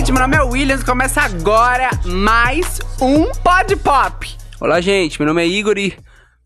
gente, meu nome é Williams, começa agora mais um Pod Pop. Olá, gente, meu nome é Igor e...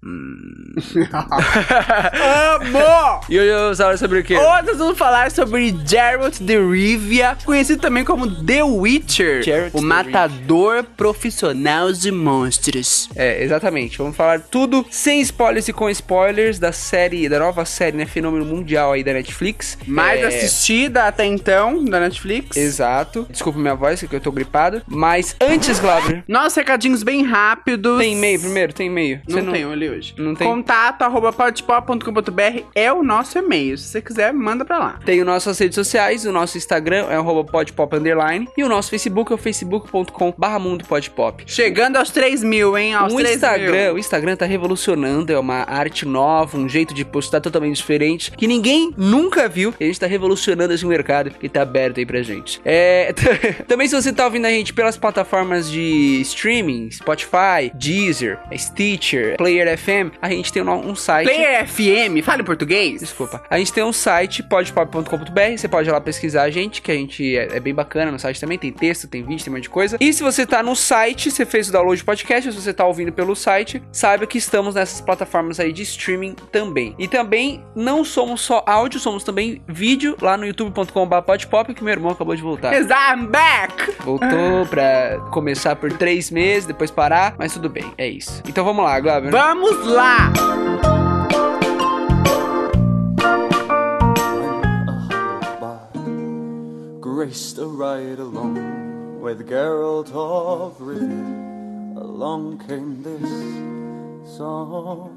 Amor! E hoje vamos falar sobre o quê? Hoje nós vamos falar sobre Geralt de Rivia, conhecido também como The Witcher, Geralt o de matador profissional de monstros. É, exatamente, vamos falar tudo sem spoilers e com spoilers da nova série, né, fenômeno mundial aí da Netflix. Mais assistida até então, da Netflix. Exato, desculpa minha voz, que eu tô gripado. Mas antes, Glauber... Nossos recadinhos bem rápidos. Tem e-mail primeiro? Tem e-mail? Não tem, eu li hoje. Não tem? Contato@podpop.com.br é o nosso e-mail. Se você quiser, manda pra lá. Tem nossas redes sociais, o nosso Instagram é @podpop_ e o nosso Facebook é o facebook.com/mundopodpop. Chegando aos 3.000, hein? Aos 3.000. O Instagram tá revolucionando, é uma arte nova, um jeito de postar totalmente diferente, que ninguém nunca viu. E a gente tá revolucionando esse mercado que tá aberto aí pra gente. Também se você tá ouvindo a gente pelas plataformas de streaming, Spotify, Deezer, Stitcher, Player FM, a gente tem um site... Player FM, fala em português. Desculpa. A gente tem um site, podpop.com.br, você pode ir lá pesquisar a gente, que a gente é bem bacana no site também, tem texto, tem vídeo, tem um monte de coisa. E se você tá no site, você fez o download de podcast, se você tá ouvindo pelo site, saiba que estamos nessas plataformas aí de streaming também. E também não somos só áudio, somos também vídeo lá no youtube.com/podpop, que meu irmão acabou de voltar. Cause I'm back! Voltou pra começar por 3 meses, depois parar, mas tudo bem, é isso. Então vamos lá, Glauber. Vamos lá! Graced a ride along with Geralt of Rivia. Along came this song.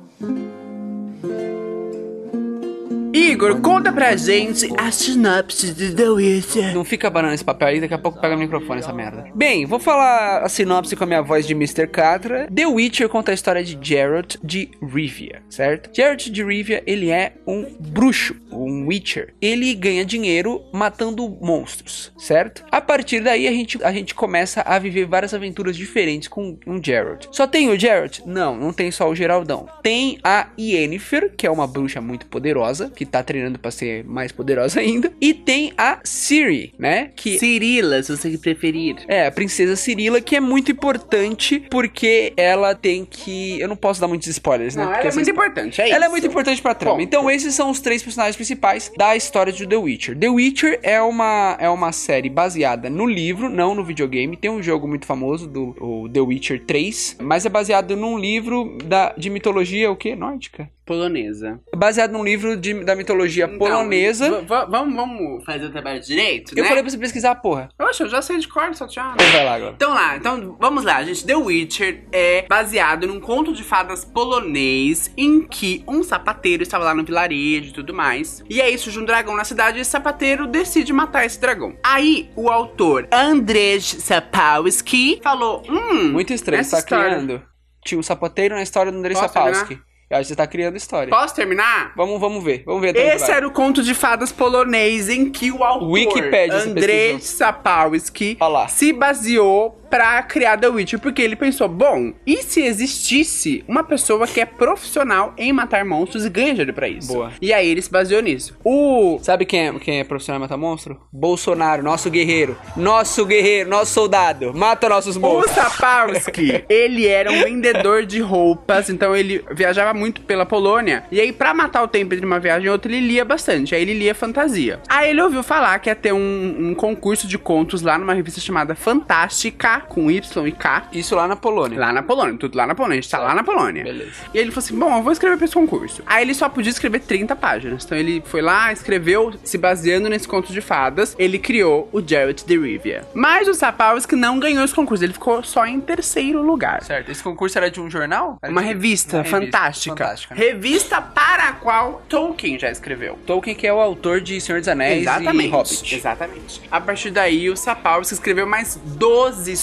Igor, conta pra gente a sinopse de The Witcher. Não fica banando esse papel aí, daqui a pouco pega o microfone essa merda. Bem, vou falar a sinopse com a minha voz de Mr. Catra. The Witcher conta a história de Geralt de Rivia, certo? Geralt de Rivia, ele é um bruxo, um Witcher. Ele ganha dinheiro matando monstros, certo? A partir daí, a gente começa a viver várias aventuras diferentes com um Geralt. Só tem o Geralt? Não tem só o Geraldão. Tem a Yennefer, que é uma bruxa muito poderosa, que tá treinando pra ser mais poderosa ainda. E tem a Ciri, né? Cirila, se você preferir. É, a princesa Cirila, que é muito importante porque ela tem que... Eu não posso dar muitos spoilers, né? Não, porque ela é muito importante, é isso. Ela é muito importante pra trama. Ponto. Então esses são os 3 personagens principais da história de The Witcher. The Witcher é uma série baseada no livro, não no videogame. Tem um jogo muito famoso, o The Witcher 3, mas é baseado num livro de mitologia, o quê? Nórdica? Polonesa. Baseado num livro da mitologia polonesa. Vamos fazer o trabalho direito, Eu né? falei pra você pesquisar, porra. Oxe, eu já sei de cor, só tchau. Então vai lá agora. Então vamos lá, gente. The Witcher é baseado num conto de fadas polonês em que um sapateiro estava lá no vilarejo e tudo mais. E aí surge um dragão na cidade e esse sapateiro decide matar esse dragão. Aí o autor Andrzej Sapkowski falou: Muito estranho, essa você tá história... criando. Tinha um sapateiro na história do Andrzej Posso Sapkowski. Eu acho que você tá criando história. Posso terminar? Vamos ver até onde Esse vai. era o conto de fadas polonês em que o autor Wikipédia, você Andrzej pesquisou. Sapkowski Olha lá. se baseou pra criar The Witcher, porque ele pensou, bom, e se existisse uma pessoa que é profissional em matar monstros e ganha dinheiro pra isso? Boa. E aí ele se baseou nisso. Sabe quem é profissional em matar monstro? Bolsonaro, nosso guerreiro, nosso soldado. Mata nossos O monstros. Sapkowski, ele era um vendedor de roupas, então ele viajava muito pela Polônia. E aí, pra matar o tempo entre uma viagem e outra, ele lia bastante. Aí ele lia fantasia. Aí ele ouviu falar que ia ter um concurso de contos lá numa revista chamada Fantástica, com Y e K. Isso lá na Polônia. Lá na Polônia, tudo lá na Polônia, a gente tá lá na Polônia. Beleza. E aí ele falou assim, bom, eu vou escrever pra esse concurso. Aí ele só podia escrever 30 páginas. Então ele foi lá, escreveu, se baseando nesse conto de fadas, ele criou o Geralt de Rivia. Mas o Sapkowski não ganhou esse concurso, ele ficou só em 3º lugar. Certo, esse concurso era de um jornal? Uma revista fantástica. Né? Revista para a qual Tolkien já escreveu. Tolkien, que é o autor de Senhor dos Anéis e Hobbit. Exatamente. A partir daí, o Sapkowski escreveu mais 12 histórias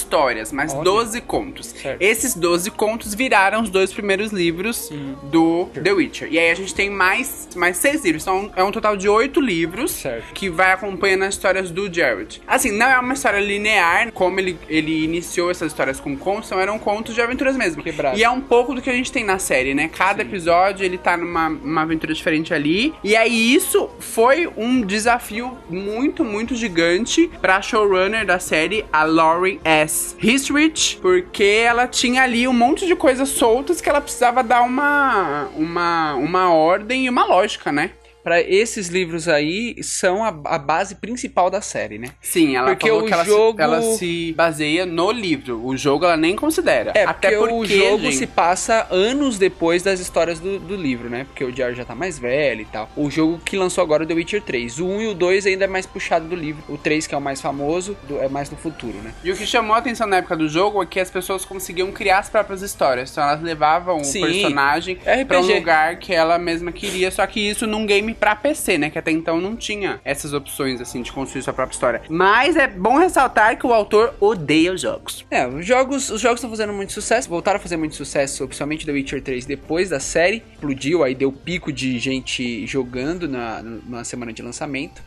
histórias, mas Olha. 12 contos. Certo. Esses 12 contos viraram os 2 primeiros livros do The Witcher. E aí a gente tem mais 6 livros. Então é um total de 8 livros Certo. que vai acompanhando as histórias do Geralt. Assim, não é uma história linear, como ele iniciou essas histórias com contos, então eram contos de aventuras mesmo. Quebrado. E é um pouco do que a gente tem na série, né? Cada episódio ele tá numa aventura diferente ali. E aí isso foi um desafio muito, muito gigante pra showrunner da série, a Laurie S. Hissrich, porque ela tinha ali um monte de coisas soltas que ela precisava dar uma ordem e uma lógica, né? Pra esses livros aí, são a base principal da série, né? Sim, ela Porque falou o que jogo- ela se baseia no livro. O jogo ela nem considera. Até porque o jogo gente, se passa anos depois das histórias do livro, né? Porque o Geralt já tá mais velho e tal. O jogo que lançou agora é The Witcher 3. O 1 e o 2 ainda é mais puxado do livro. O 3, que é o mais famoso, é mais no futuro, né? E o que chamou a atenção na época do jogo é que as pessoas conseguiam criar as próprias histórias. Então elas levavam Sim. o personagem RPG. pra um lugar que ela mesma queria. Só que isso num game pra PC, né? Que até então não tinha essas opções, assim, de construir sua própria história. Mas é bom ressaltar que o autor odeia os jogos. Os jogos estão fazendo muito sucesso, voltaram a fazer muito sucesso, principalmente The Witcher 3 depois da série. Explodiu, aí deu pico de gente jogando na semana de lançamento.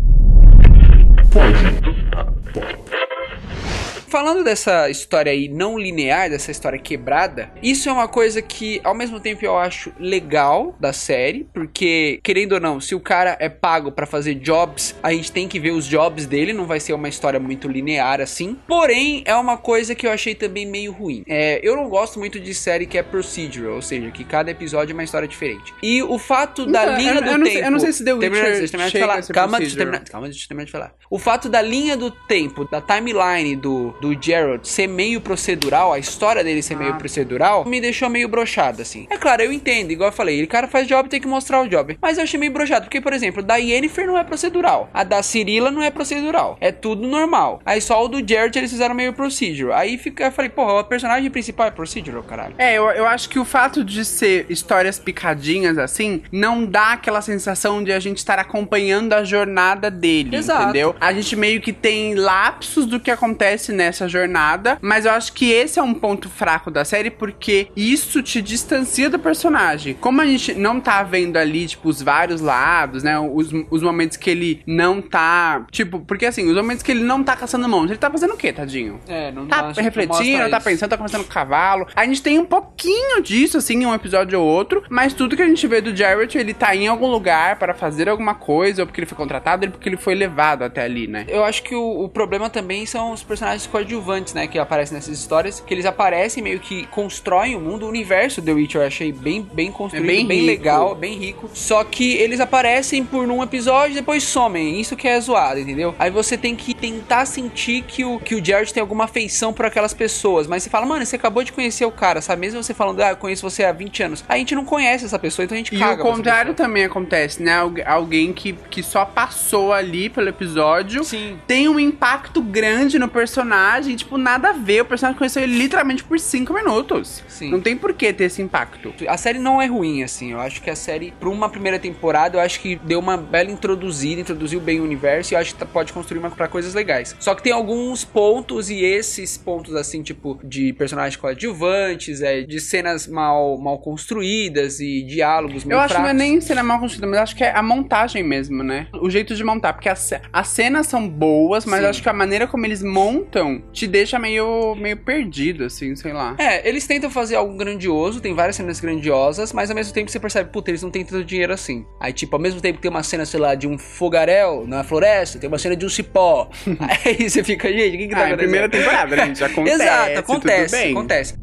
Falando dessa história aí não linear, dessa história quebrada, isso é uma coisa que, ao mesmo tempo, eu acho legal da série, porque, querendo ou não, se o cara é pago pra fazer jobs, a gente tem que ver os jobs dele, não vai ser uma história muito linear assim. Porém, é uma coisa que eu achei também meio ruim. Eu não gosto muito de série que é procedural, ou seja, que cada episódio é uma história diferente. E o fato da linha do tempo... Eu não sei se The Witcher Deixa eu terminar de chega falar. a ser Calma, deixa procedural. eu terminar de falar. O fato da linha do tempo, da timeline do Geralt ser meio procedural, a história dele ser meio procedural, me deixou meio broxado, assim. É claro, eu entendo, igual eu falei, o cara faz job, tem que mostrar o job. Mas eu achei meio broxado, porque, por exemplo, da Yennefer não é procedural, a da Cirilla não é procedural, é tudo normal. Aí só o do Geralt eles fizeram meio procedural. Aí eu falei, porra, o personagem principal é procedural, caralho. Eu acho que o fato de ser histórias picadinhas, assim, não dá aquela sensação de a gente estar acompanhando a jornada dele, Exato. entendeu? A gente meio que tem lapsos do que acontece nessa jornada, mas eu acho que esse é um ponto fraco da série, porque isso te distancia do personagem. Como a gente não tá vendo ali, tipo, os vários lados, né, os momentos que ele não tá, tipo, porque assim, os momentos que ele não tá caçando monstros, ele tá fazendo o quê, tadinho? Não Tá refletindo, tá pensando, tá conversando com o cavalo. A gente tem um pouquinho disso, assim, em um episódio ou outro, mas tudo que a gente vê do Geralt, ele tá em algum lugar para fazer alguma coisa, ou porque ele foi contratado, ou porque ele foi levado até ali, né? Eu acho que o problema também são os personagens coadjuvantes, né, que aparecem nessas histórias, que eles aparecem meio que constroem o mundo, o universo do The Witcher eu achei bem construído, bem bem rico. legal, bem rico, só que eles aparecem por um episódio e depois somem, isso que é zoado, entendeu? Aí você tem que tentar sentir que o Geralt tem alguma afeição por aquelas pessoas, mas você fala, mano, você acabou de conhecer o cara, sabe? Mesmo você falando, eu conheço você há 20 anos, a gente não conhece essa pessoa, então a gente E caga o pra essa contrário pessoa. também acontece, né? Alguém que só passou ali pelo episódio, Sim. tem um impacto grande no personagem, tipo, nada a ver. O personagem conheceu ele literalmente por 5 minutos. Sim. Não tem por que ter esse impacto. A série não é ruim, assim. Eu acho que a série, pra uma primeira temporada, eu acho que deu uma bela introduzida, introduziu bem o universo e eu acho que pode construir pra coisas legais. Só que tem alguns pontos, e esses pontos, assim, tipo, de personagens coadjuvantes, de cenas mal construídas e diálogos meio Eu acho que não é fracos. nem cena mal construída, mas acho que é a montagem mesmo, né? O jeito de montar, porque as cenas são boas, mas Sim. eu acho que a maneira como eles montam te deixa meio perdido, assim, sei lá. Eles tentam fazer algo grandioso, tem várias cenas grandiosas, mas ao mesmo tempo você percebe, puta, eles não têm tanto dinheiro assim. Aí, tipo, ao mesmo tempo que tem uma cena, sei lá, de um fogaréu na floresta, tem uma cena de um cipó. Aí você fica, gente, o que tá É acontecendo? primeira temporada, gente, acontece. Exato, acontece, tudo bem. acontece.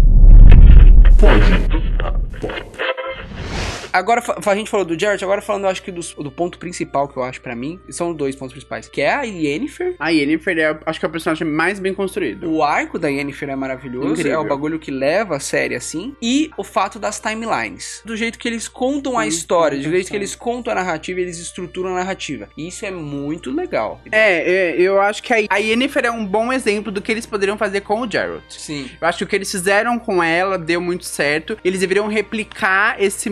Agora, a gente falou do Geralt, agora falando, eu acho que do ponto principal que eu acho pra mim, são dois pontos principais, que é a Yennefer. A Yennefer acho que é o personagem mais bem construído. O arco da Yennefer é maravilhoso, Incrível. é o bagulho que leva a série assim, e o fato das timelines, do jeito que eles contam a história, do jeito que eles contam a narrativa, eles estruturam a narrativa. E isso é muito legal. Eu acho que a Yennefer é um bom exemplo do que eles poderiam fazer com o Geralt. Sim. Eu acho que o que eles fizeram com ela deu muito certo. Eles deveriam replicar esse modo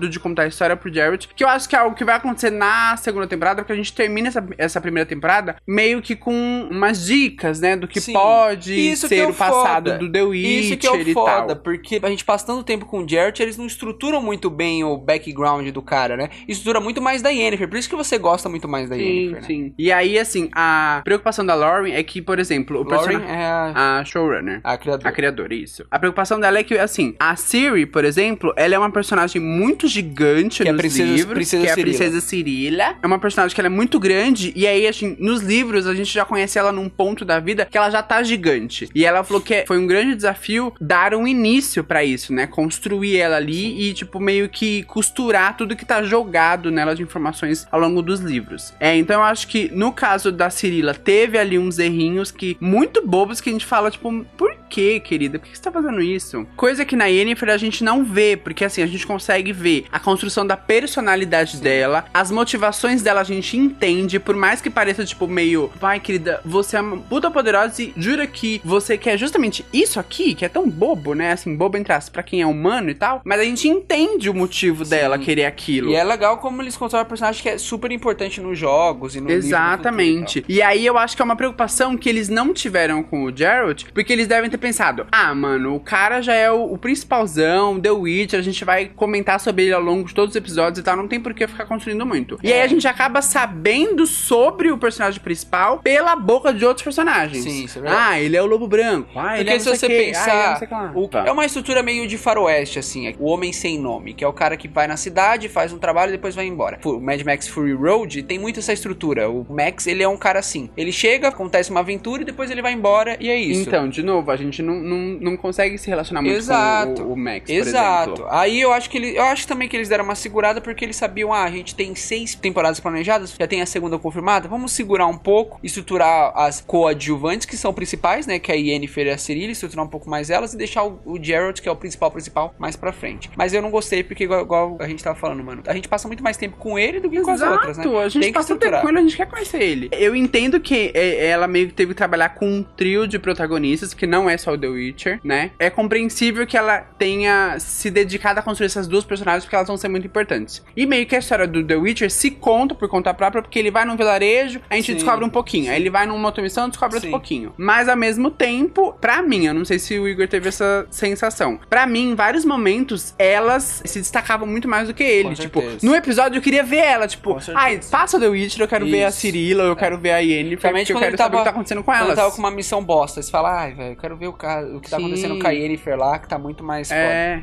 modo de contar a história pro Jarrett, que eu acho que é algo que vai acontecer na segunda temporada, porque a gente termina essa primeira temporada meio que com umas dicas, né, do que pode ser o passado do The Witcher. Isso que é o foda, porque a gente passa tanto tempo com o Jarrett, eles não estruturam muito bem o background do cara, né? Estrutura muito mais da Yennefer, por isso que você gosta muito mais da Yennefer, né? Sim. E aí, assim, a preocupação da Lauren é que, por exemplo, o personagem é a showrunner. A criadora. A criadora, isso. A preocupação dela é que, assim, a Ciri, por exemplo, ela é uma personagem muito gigante nos livros, que é a Princesa Cirilla. É uma personagem que ela é muito grande, e aí, assim, nos livros a gente já conhece ela num ponto da vida que ela já tá gigante. E ela falou que foi um grande desafio dar um início pra isso, né? Construir ela ali e, tipo, meio que costurar tudo que tá jogado nela de informações ao longo dos livros. Então eu acho que, no caso da Cirilla, teve ali uns errinhos que muito bobos que a gente fala, tipo, por que, querida? Por que você tá fazendo isso? Coisa que na Yennefer a gente não vê, porque assim, a gente consegue ver a construção da personalidade dela, as motivações dela a gente entende, por mais que pareça, tipo, meio, vai, querida, você é uma puta poderosa e jura que você quer justamente isso aqui, que é tão bobo, né? Assim, bobo entre aspas, pra quem é humano e tal, mas a gente entende o motivo dela querer aquilo. E é legal como eles constroem a personagem que é super importante nos jogos e no Exatamente. E aí eu acho que é uma preocupação que eles não tiveram com o Geralt, porque eles devem ter pensado, mano, o cara já é o principalzão, The Witcher, a gente vai comentar sobre ele ao longo de todos os episódios e tal, não tem por que ficar construindo muito. E aí a gente acaba sabendo sobre o personagem principal pela boca de outros personagens. Sim, isso é verdade. Ele é o Lobo Branco. Ele é se você pensar, é uma estrutura meio de faroeste, assim, o Homem Sem Nome, que é o cara que vai na cidade, faz um trabalho e depois vai embora. O Mad Max Fury Road tem muito essa estrutura. O Max, ele é um cara assim. Ele chega, acontece uma aventura e depois ele vai embora e é isso. Então, de novo, a gente não consegue se relacionar muito com o Max, por exemplo. Aí eu acho também que eles deram uma segurada porque eles sabiam, a gente tem 6 temporadas planejadas, já tem a segunda confirmada, vamos segurar um pouco, estruturar as coadjuvantes, que são principais, né, que é a Yennefer e a Cirilla, estruturar um pouco mais elas e deixar o Geralt, que é o principal, mais pra frente. Mas eu não gostei porque, igual a gente tava falando, mano, a gente passa muito mais tempo com ele do que com as outras, né? A gente passa tempo com ele, a gente quer conhecer ele. Eu entendo que ela meio que teve que trabalhar com um trio de protagonistas, que não é só o The Witcher, né? É compreensível que ela tenha se dedicado a construir essas duas personagens, porque elas vão ser muito importantes. E meio que a história do The Witcher se conta por conta própria, porque ele vai num vilarejo, a gente descobre um pouquinho. Aí ele vai numa outra missão, descobre outro pouquinho. Mas ao mesmo tempo, pra mim, eu não sei se o Igor teve essa sensação. Pra mim, em vários momentos, elas se destacavam muito mais do que ele. Tipo, no episódio eu queria ver ela, tipo, passa o The Witcher, eu quero ver a Cirilla, eu quero ver a Yennefer, porque eu quero saber o que tá acontecendo com elas. Quando tava com uma missão bosta, você fala, velho, eu quero ver o que tá acontecendo com a Yennefer lá, que tá muito mais foda.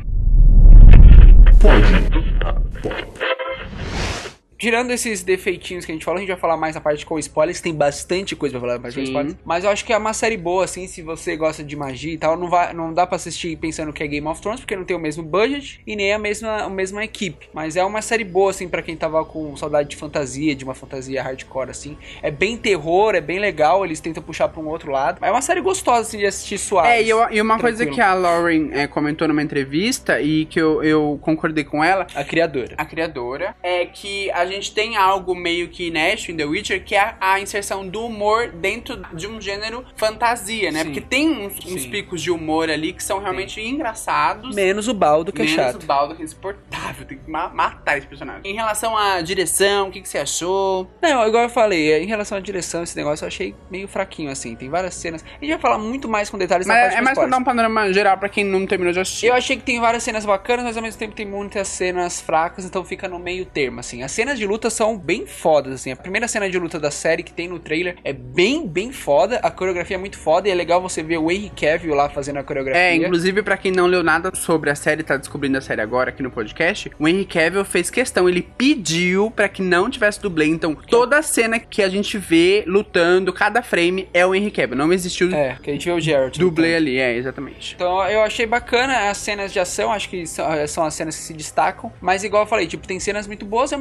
Tirando esses defeitinhos que a gente falou, a gente vai falar mais na parte com spoilers, tem bastante coisa pra falar na parte com spoilers. Mas eu acho que é uma série boa, assim, se você gosta de magia e tal, não dá pra assistir pensando que é Game of Thrones, porque não tem o mesmo budget e nem a mesma equipe. Mas é uma série boa, assim, pra quem tava com saudade de fantasia, de uma fantasia hardcore, assim. É bem terror, é bem legal, eles tentam puxar pra um outro lado. É uma série gostosa, assim, de assistir suave. E uma coisa que a Lauren comentou numa entrevista e que eu concordei com ela, a criadora, é que a gente tem algo meio que inédito em The Witcher, que é a inserção do humor dentro de um gênero fantasia, né? Porque tem uns picos de humor ali que são realmente engraçados. Menos o Baldo, que é chato. Menos o Baldo, que é insuportável. Tem que matar esse personagem. Em relação à direção, o que você achou? Não, igual eu falei, em relação à direção, esse negócio eu achei meio fraquinho, assim. Tem várias cenas. A gente vai falar muito mais com detalhes na parte. É mais pra dar um panorama geral pra quem não terminou de assistir. Eu achei que tem várias cenas bacanas, mas ao mesmo tempo tem muitas cenas fracas, então fica no meio termo, assim. As cenas de luta são bem fodas, assim. A primeira cena de luta da série que tem no trailer é bem foda. A coreografia é muito foda e é legal você ver o Henry Cavill lá fazendo a coreografia. Inclusive pra quem não leu nada sobre a série, tá descobrindo a série agora aqui no podcast, o Henry Cavill fez questão, ele pediu pra que não tivesse dublê. Então, toda a cena que a gente vê lutando, cada frame é o Henry Cavill. Não existiu que a gente vê o Geralt dublê ali, exatamente. Então, eu achei bacana as cenas de ação, acho que são as cenas que se destacam, mas igual eu falei, tipo, tem cenas muito boas e ao mesmo tempo tem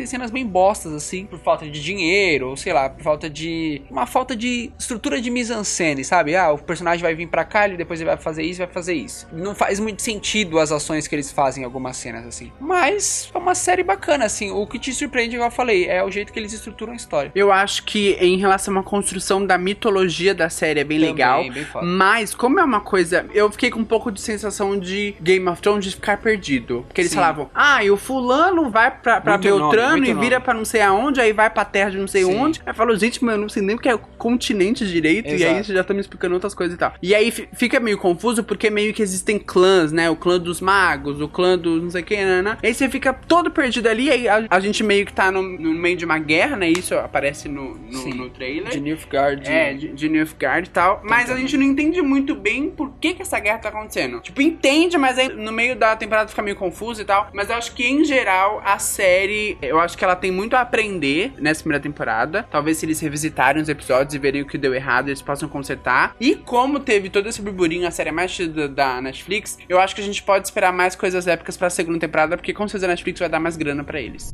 cenas bem bostas, assim, por falta de dinheiro, ou sei lá, por falta de... uma falta de estrutura de mise-en-scène, sabe? O personagem vai vir pra cá, ele depois ele vai fazer isso. Não faz muito sentido as ações que eles fazem em algumas cenas, assim. Mas é uma série bacana, assim. O que te surpreende, igual eu falei, é o jeito que eles estruturam a história. Eu acho que em relação à construção da mitologia da série é bem Também, legal. bem foda. Mas, como é uma coisa... Eu fiquei com um pouco de sensação de Game of Thrones de ficar perdido. Porque eles falavam, e o fulano vai pra Beltrano e vira pra não sei aonde, aí vai pra terra de não sei onde. Aí falou, gente, mas eu não sei nem o que é o continente direito. Exato. E aí você já tá me explicando outras coisas e tal. E aí fica meio confuso, porque meio que existem clãs, né? O clã dos magos, o clã dos não sei o que, né? E aí você fica todo perdido ali, aí a gente meio que tá no meio de uma guerra, né? Isso aparece no trailer. De Nilfgaard. De Nilfgaard e tal. Mas a gente não entende muito bem por que essa guerra tá acontecendo. Tipo, entende, mas aí no meio da temporada fica meio confuso e tal. Mas eu acho que, em geral, a série, eu acho que ela tem muito a aprender nessa primeira temporada. Talvez se eles revisitarem os episódios e verem o que deu errado, eles possam consertar. E como teve todo esse burburinho, a série mais da Netflix, eu acho que a gente pode esperar mais coisas épicas pra segunda temporada, porque com certeza a Netflix vai dar mais grana pra eles.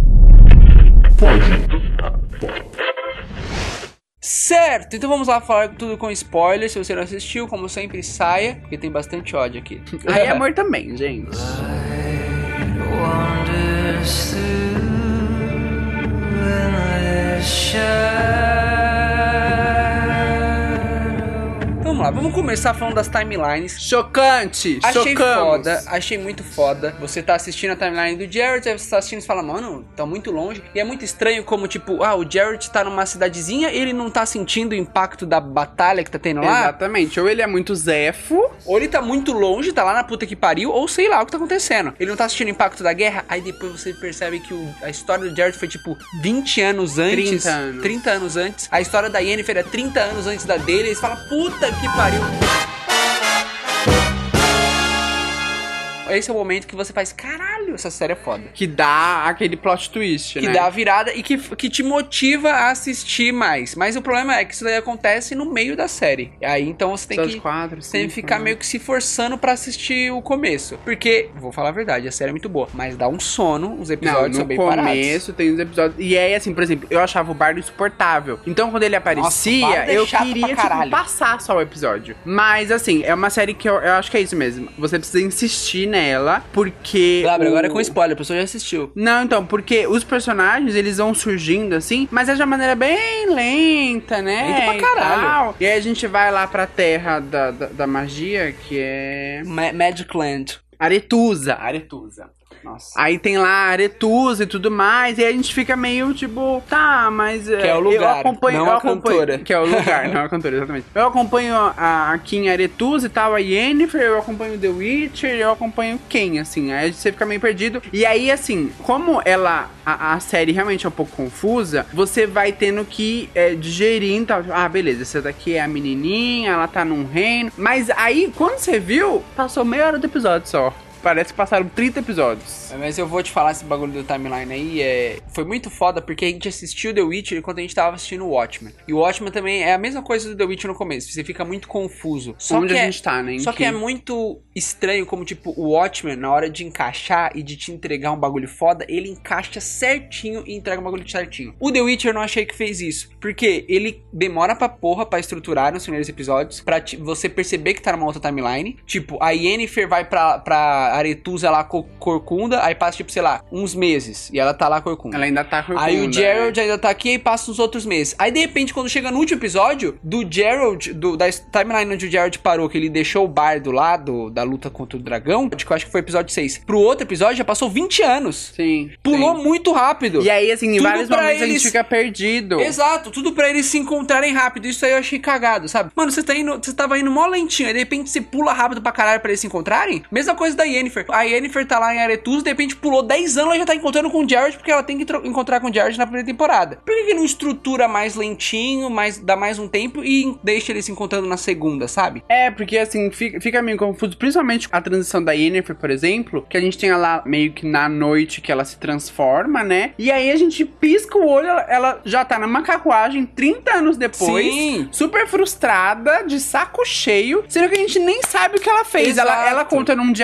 Certo, então vamos lá falar tudo com spoilers. Se você não assistiu, como sempre, saia, porque tem bastante ódio aqui. Aí amor também, gente. Vamos lá, vamos começar falando das timelines. Chocante! Achei chocamos. foda, achei muito foda. Você tá assistindo a timeline do Jared, aí você tá assistindo e fala, mano, tá muito longe. E é muito estranho como, tipo, o Jared tá numa cidadezinha e ele não tá sentindo o impacto da batalha que tá tendo lá. Exatamente, ou ele é muito zefo, ou ele tá muito longe, tá lá na puta que pariu, ou sei lá o que tá acontecendo. Ele não tá assistindo o impacto da guerra, aí depois você percebe que a história do Jared foi, tipo, 20 anos antes. 30 anos antes. A história da Yennefer é 30 anos antes da dele, e você fala, puta que pariu. Esse é o momento que você faz, caralho, essa série é foda. Que dá aquele plot twist, né? Que dá a virada e que te motiva a assistir mais. Mas o problema é que isso daí acontece no meio da série. E aí, então, você tem que ficar meio que se forçando pra assistir o começo. Porque, vou falar a verdade, a série é muito boa. Mas dá um sono, os episódios são bem parados. No começo tem os episódios... E aí, assim, por exemplo, eu achava o Bardo insuportável. Então, quando ele aparecia, Nossa, eu queria, tipo, passar só o episódio. Mas, assim, é uma série que eu acho que é isso mesmo. Você precisa insistir nela, porque... Agora é com spoiler, a pessoa já assistiu. Não, então, porque os personagens, eles vão surgindo, assim, mas é de uma maneira bem lenta, né? Lenta pra caralho. E aí a gente vai lá pra terra da magia, que é... Magic Land. Aretusa. Nossa. Aí tem lá Aretusa e tudo mais, e aí a gente fica meio tipo, tá, mas... Que é o lugar, não a cantora. Que é o lugar, não a cantora, exatamente. Eu acompanho aqui em Aretusa e tal, a Yennefer, eu acompanho The Witcher, eu acompanho quem, assim, aí você fica meio perdido. E aí, assim, como a série realmente é um pouco confusa, você vai tendo que digerir, então, beleza, essa daqui é a menininha, ela tá num reino, mas aí, quando você viu, passou meia hora do episódio só. Parece que passaram 30 episódios. Mas eu vou te falar esse bagulho do timeline aí. Foi muito foda porque a gente assistiu The Witcher enquanto a gente tava assistindo o Watchmen. E o Watchmen também é a mesma coisa do The Witcher no começo. Você fica muito confuso. Onde a gente tá, né? Só que é muito estranho como, tipo, o Watchmen, na hora de encaixar e de te entregar um bagulho foda, ele encaixa certinho e entrega um bagulho certinho. O The Witcher eu não achei que fez isso. Porque ele demora pra porra pra estruturar nos primeiros episódios, pra você perceber que tá numa outra timeline. Tipo, a Yennefer vai pra Aretusa lá corcunda, aí passa, tipo, sei lá, uns meses, e ela tá lá corcunda. Ela ainda tá corcunda. Aí o Geralt ainda tá aqui, e passa uns outros meses. Aí, de repente, quando chega no último episódio, do Geralt, da timeline onde o Geralt parou, que ele deixou o bardo lá, da luta contra o dragão, que eu acho que foi o episódio 6, pro outro episódio já passou 20 anos. Sim. Pulou muito rápido. E aí, assim, em vários momentos a gente fica perdido. Exato, tudo pra eles se encontrarem rápido. Isso aí eu achei cagado, sabe? Mano, você tava indo mó lentinho, aí de repente você pula rápido pra caralho pra eles se encontrarem. Mesma coisa da Yennefer. A Yennefer tá lá em Aretusa, de repente pulou 10 anos, ela já tá encontrando com o Geralt, porque ela tem que encontrar com o Geralt na primeira temporada. Por que não estrutura mais lentinho, dá mais um tempo e deixa eles se encontrando na segunda, sabe? Porque assim, fica meio confuso, principalmente a transição da Yennefer, por exemplo, que a gente tem ela meio que na noite que ela se transforma, né? E aí a gente pisca o olho, ela já tá numa carruagem 30 anos depois. Sim. Super frustrada, de saco cheio, sendo que a gente nem sabe o que ela fez. Ela conta num diálogo ali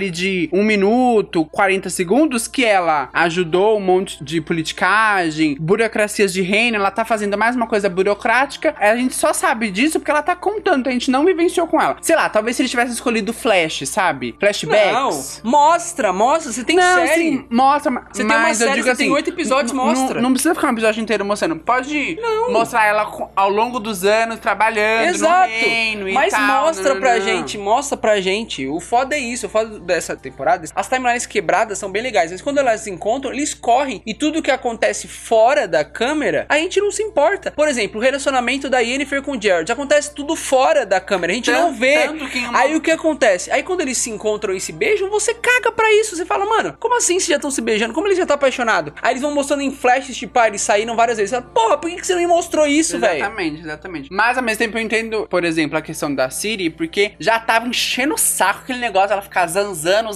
ali de 1 minuto, 40 segundos, que ela ajudou um monte de politicagem, burocracias de reino, ela tá fazendo mais uma coisa burocrática, a gente só sabe disso porque ela tá contando, a gente não vivenciou com ela. Sei lá, talvez se eles tivessem escolhido Flash, sabe? Flashbacks. Não, mostra, você tem Não, série. sim, mostra, Você tem uma série, eu digo você assim, tem 8 episódios, mostra. Não precisa ficar um episódio inteiro mostrando, pode mostrar ela ao longo dos anos trabalhando Exato. no reino e Mas tal. mostra pra gente. O foda é isso, o foda dessa temporada, as timelines quebradas são bem legais, mas quando elas se encontram, eles correm e tudo que acontece fora da câmera, a gente não se importa. Por exemplo, o relacionamento da Yennefer com o Geralt, acontece tudo fora da câmera, a gente não vê. Aí o que acontece? Aí quando eles se encontram e se beijam, você caga pra isso, você fala, mano, como assim vocês já estão se beijando? Como eles já estão apaixonados? Aí eles vão mostrando em flashes, tipo, eles saíram várias vezes. Você fala, porra, por que você não me mostrou isso, velho? Exatamente. Mas ao mesmo tempo eu entendo, por exemplo, a questão da Ciri, porque já tava enchendo o saco aquele negócio, ela ficar zanzando.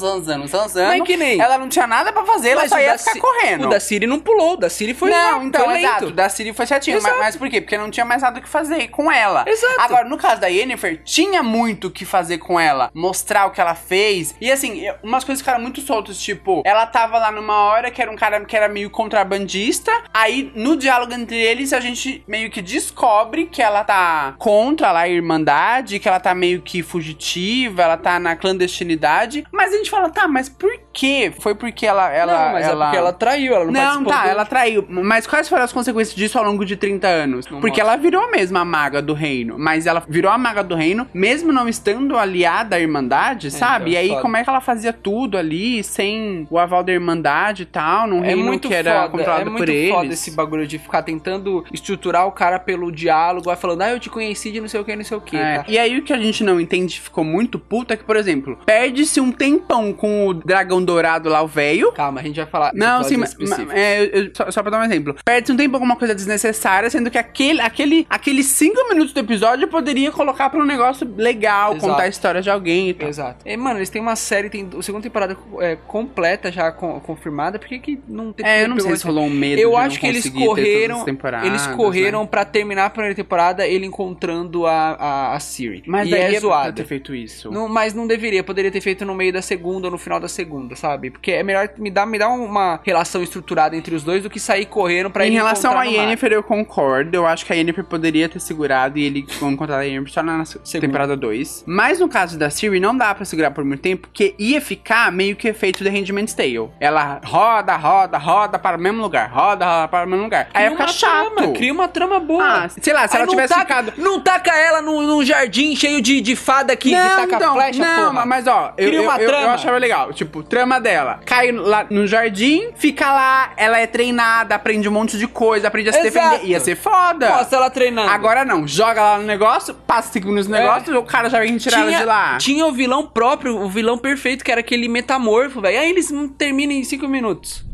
Mas que nem... Ela não tinha nada pra fazer, ela só ia ficar correndo. O da Ciri não pulou, o da Ciri foi Não, então, foi exato, lento. da Ciri foi certinho. Mas por quê? Porque não tinha mais nada o que fazer com ela. Exato. Agora, no caso da Yennefer, tinha muito o que fazer com ela, mostrar o que ela fez. E assim, umas coisas ficaram muito soltas, tipo, ela tava lá numa hora que era um cara que era meio contrabandista, aí no diálogo entre eles a gente meio que descobre que ela tá contra lá a Irmandade, que ela tá meio que fugitiva, ela tá na clandestinidade, mas a gente fala, tá, mas por quê? Foi porque ela Não, mas é porque ela traiu, ela não participou do... ela traiu, mas quais foram as consequências disso ao longo de 30 anos? Porque ela virou mesmo a maga do reino, mas ela virou a maga do reino, mesmo não estando aliada à Irmandade, sabe? Então, E aí, foda. como é que ela fazia tudo ali, sem o aval da Irmandade e tal, num reino muito que era controlado por eles? É muito foda esse bagulho de ficar tentando estruturar o cara pelo diálogo, vai falando, eu te conheci de não sei o que, tá? E aí o que a gente não entende, ficou muito puta, é que, por exemplo, perde-se um tempão com o dragão dourado lá, o velho. Calma, a gente vai falar. Não, sim, mas só pra dar um exemplo. Perde-se um tempo com uma coisa desnecessária, sendo que aqueles 5 minutos do episódio poderia colocar pra um negócio legal, Exato. contar a história de alguém e tal. Exato. E, mano, eles têm uma série, tem a segunda temporada completa já confirmada, por que não tem... Eu não sei se rolou um medo Eu de acho não que eles conseguir ter todas as temporadas, eles correram né? pra terminar a primeira temporada, ele encontrando a Ciri. Mas e daí é zoado. ter feito isso. Mas não deveria, poderia ter feito no meio da segunda ou no final da segunda, sabe? Porque é melhor me dar uma relação estruturada entre os dois do que sair correndo pra ele encontrar Em relação a no mar. Yennefer, eu concordo. Eu acho que a Yennefer poderia ter segurado e ele encontrar a Yennefer só na temporada 2. Mas no caso da Ciri, não dá pra segurar por muito tempo, porque ia ficar meio que efeito The Handmaid's Tale. Ela roda para o mesmo lugar. Roda para o mesmo lugar. Aí ia ficar chato. Cria uma trama boa. Sei lá, se ela tivesse ficado... Não taca ela num jardim cheio de fada que taca flecha, porra. Mas ó, eu achava legal. Tipo, trama dela. Cai lá no jardim, fica lá, ela é treinada, aprende um monte de coisa, aprende a se defender. Ia ser foda. Mostra ela treinando. Agora não, joga lá no negócio, passa 5 minutos no negócio, o cara já vem tirar ela de lá. Tinha o vilão próprio, o vilão perfeito, que era aquele metamorfo, velho. Aí eles terminam em 5 minutos.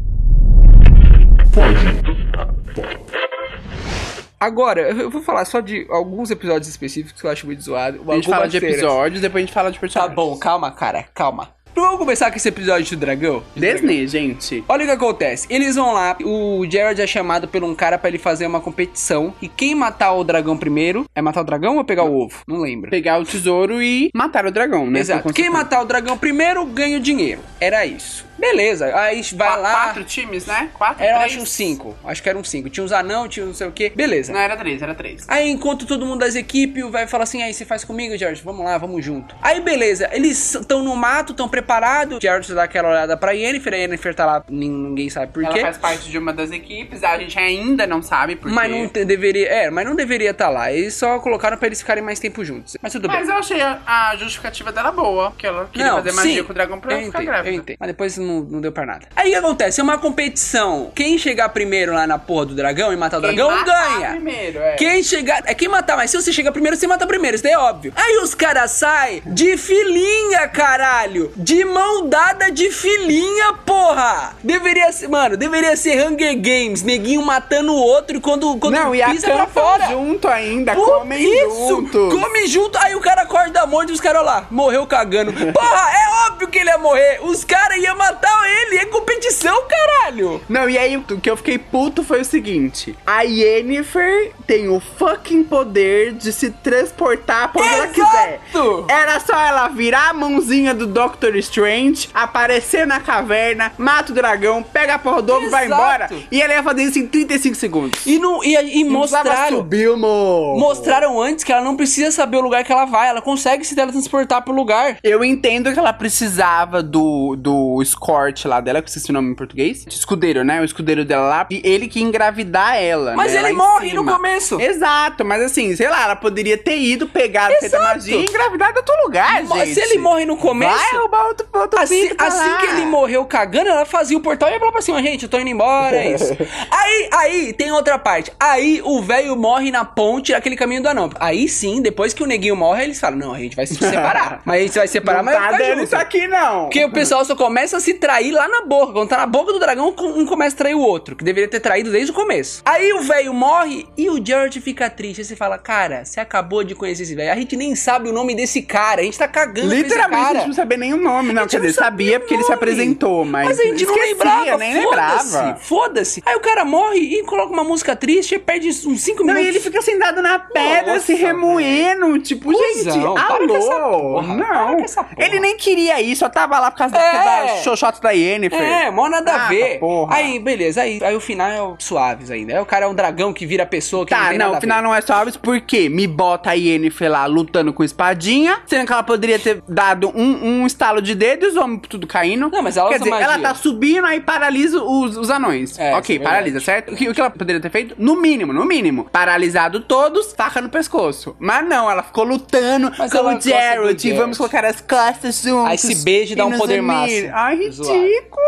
Agora, eu vou falar só de alguns episódios específicos que eu acho muito zoado. A gente fala de episódios, depois a gente fala de Tá personagens. bom, calma, cara, calma. Vamos começar com esse episódio do dragão? Disney, gente. Olha o que acontece. Eles vão lá, o Geralt é chamado por um cara pra ele fazer uma competição. E quem matar o dragão primeiro... É matar o dragão ou pegar o ovo? Não lembro. Pegar o tesouro e matar o dragão, né? Exato. Quem matar o dragão primeiro ganha o dinheiro. Era isso. Beleza, aí vai lá... 4 times, né? 4, Era, 3? acho, uns 5. Acho que eram 5. Tinha uns anão, tinha não sei o que. Beleza. Não, era 3, era 3. Aí, enquanto todo mundo das equipes, o velho fala assim, aí, você faz comigo, Geralt? Vamos lá, vamos junto. Aí, beleza. Eles estão no mato, estão preparados. Geralt dá aquela olhada pra Yennefer. A Yennefer tá lá, ninguém sabe por quê. Ela faz parte de uma das equipes, a gente ainda não sabe por quê. Mas não deveria... mas não deveria estar lá. Eles só colocaram pra eles ficarem mais tempo juntos. Mas tudo bem. Mas eu achei a justificativa dela boa, porque ela queria fazer magia com o dragão pra ela ficar grávida. Eu entendo. Mas depois não deu pra nada. Aí o que acontece? É uma competição. Quem chegar primeiro lá na porra do dragão e matar o dragão, ganha. Primeiro, Quem chegar... É quem matar, mas se você chegar primeiro, você mata primeiro. Isso daí é óbvio. Aí os caras saem de filinha, caralho. De mão dada de filinha, porra. Deveria ser... Mano, deveria ser Hunger Games. Neguinho matando o outro quando não, e pisa pra fora. Junto ainda, comem juntos. Come junto. Aí o cara acorda da morte e os caras lá, morreu cagando. Porra, é óbvio óbvio que ele ia morrer. Os caras iam matar ele. É competição, caralho. Não, e aí o que eu fiquei puto foi o seguinte. A Yennefer tem o fucking poder de se transportar pra onde ela quiser. Era só ela virar a mãozinha do Doctor Strange, aparecer na caverna, mata o dragão, pega a porra do ovo e vai embora. E ela ia fazer isso em 35 segundos. E mostraram... Mostraram antes que ela não precisa saber o lugar que ela vai. Ela consegue se teletransportar pro lugar. Eu entendo que ela precisava do escort lá dela, que eu esqueci o nome em português. Escudeiro, né? O escudeiro dela lá. E ele que ia engravidar ela. Mas né? ele morre no começo. Exato, mas assim, sei lá, ela poderia ter ido, pegado, feito a magia e engravidar de outro lugar, gente. Se ele morre no começo... Vai roubar outro assim que ele morreu cagando, ela fazia o portal e ia falar pra cima, gente, eu tô indo embora, é isso. Aí, tem outra parte. Aí, o velho morre na ponte, aquele caminho do anão. Aí sim, depois que o neguinho morre, eles falam, não, a gente vai se separar. Mas a gente vai separar, mas vai ficar junto. Isso aqui, não. Porque o pessoal só começa a se trair lá na boca. Quando tá na boca do dragão, um começa a trair o outro, que deveria ter traído desde o começo. Aí o velho morre e o Geralt fica triste. Aí você fala, cara, você acabou de conhecer esse velho. A gente nem sabe o nome desse cara. A gente tá cagando literalmente, pra esse cara. A gente não sabia nem o nome. Não, quer dizer, sabia porque ele se apresentou, mas a gente não lembrava. Nem lembrava. Foda-se. Aí o cara morre e coloca uma música triste e perde uns 5 minutos. Não, e ele fica sentado na pedra, se remoendo. Tipo, gente, alô. Não. Ele nem queria ir, só tava lá por causa da xoxota da Yennefer. Mó nada a ver. Porra. Aí, beleza. Aí o final é o suaves ainda. Aí o cara é um dragão que vira pessoa que não tem nada a ver. O final não é suaves porque me bota a Yennefer lá lutando com espadinha, sendo que ela poderia ter dado um estalo de dedo e os homens tudo caindo. Não, mas ela Quer dizer, magia. Ela tá subindo, aí paralisa os anões. Ok, paralisa, certo? O que ela poderia ter feito? No mínimo. Paralisado todos, faca no pescoço. Mas não, ela ficou lutando com o Geralt. E vamos colocar as costas juntos. Aí se beija e dá um poder máximo. Ai, ridículo.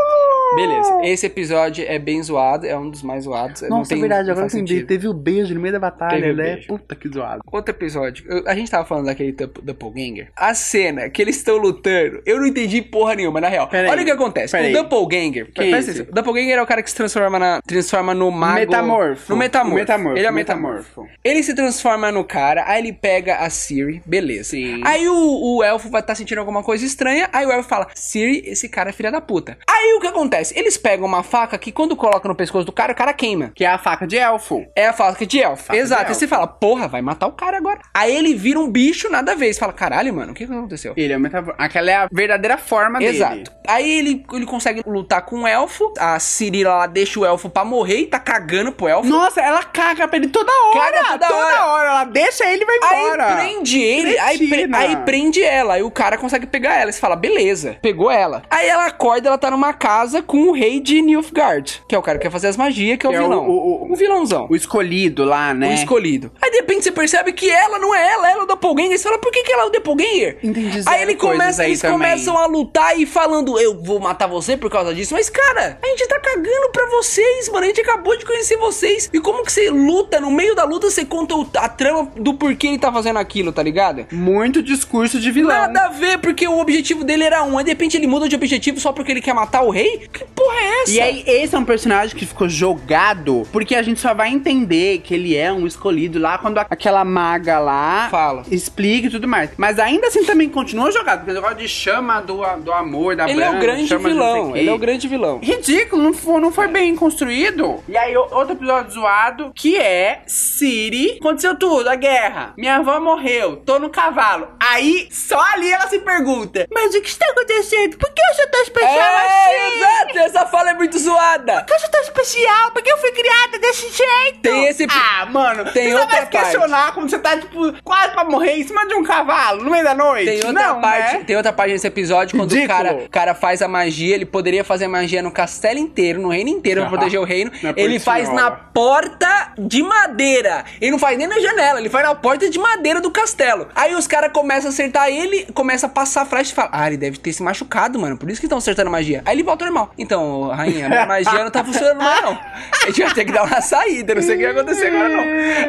Beleza, esse episódio é bem zoado, é um dos mais zoados. Nossa, é verdade, agora eu entendi. Teve o beijo no meio da batalha, né? Puta que zoado. Outro episódio, a gente tava falando daquele Doppelganger. A cena que eles estão lutando, eu não entendi porra nenhuma, na real. Olha o que acontece. O Doppelganger, o Doppelganger é o cara que se transforma no mago. Metamorfo. No metamorfo. Ele é metamorfo. Ele se transforma no cara, aí ele pega a Ciri, beleza. Sim. Aí o elfo vai estar sentindo alguma coisa estranha, aí o elfo fala, Ciri, esse cara é filha da puta. Aí o que acontece? Eles pegam uma faca que quando coloca no pescoço do cara, o cara queima. Que é a faca de elfo. É a faca de elfo. Exato. Aí você fala, porra, vai matar o cara agora. Aí ele vira um bicho nada a ver. Você fala, caralho, mano, o que aconteceu? Ele é o aquela é a verdadeira forma dele. Exato. Aí ele consegue lutar com o elfo. A Ciri lá deixa o elfo pra morrer e tá cagando pro elfo. Nossa, ela caga pra ele toda hora. Toda hora. Ela deixa ele e vai embora. Aí prende ele, aí prende ela. Aí o cara consegue pegar ela. Você fala, beleza, pegou ela. Aí ela acorda, ela tá numa casa com o rei de Nilfgaard, que é o cara que quer fazer as magias, que é o vilão. O vilãozão. O escolhido lá, né? O escolhido. Aí de repente você percebe que ela não é ela é o Doppelganger. Você fala, por que ela é o Doppelganger? Entendi. Aí eles começam a lutar e falando, eu vou matar você por causa disso. Mas cara, a gente tá cagando pra vocês, mano. A gente acabou de conhecer vocês. E como que você luta? No meio da luta você conta a trama do porquê ele tá fazendo aquilo, tá ligado? Muito discurso de vilão. Nada a ver, porque o objetivo dele era um. Aí de repente ele muda de objetivo só porque ele quer matar o rei? Que porra é essa? E aí esse é um personagem que ficou jogado porque a gente só vai entender que ele é um escolhido lá quando aquela maga lá fala, explica e tudo mais. Mas ainda assim também continua jogado, porque o negócio de chama do amor, da ele Branca, é o grande vilão, ele é o grande vilão. Ridículo, não foi bem construído. E aí outro episódio zoado, que é Ciri, aconteceu tudo, a guerra, minha avó morreu, tô no cavalo. Aí, só ali ela se pergunta, mas o que está acontecendo? Por que eu sou tão especial assim? Exato, essa fala é muito zoada. Por que eu sou tão especial? Por que eu fui criada desse jeito? Tem esse... mano, tem você outra vai questionar como você tá, tipo, quase pra morrer em cima de um cavalo, no meio da noite? Tem outra parte, né? Tem outra parte nesse episódio, quando o cara faz a magia, ele poderia fazer a magia no castelo inteiro, no reino inteiro, pra proteger o reino. Ele faz na porta de madeira. Ele não faz nem na janela, ele faz na porta de madeira do castelo. Aí os caras começam a acertar ele, começa a passar a flecha e fala, ele deve ter se machucado, mano, por isso que estão acertando a magia. Aí ele volta ao normal. Então, rainha, a minha magia não tá funcionando mais, não. A gente vai ter que dar uma saída, não sei o que vai acontecer agora, não.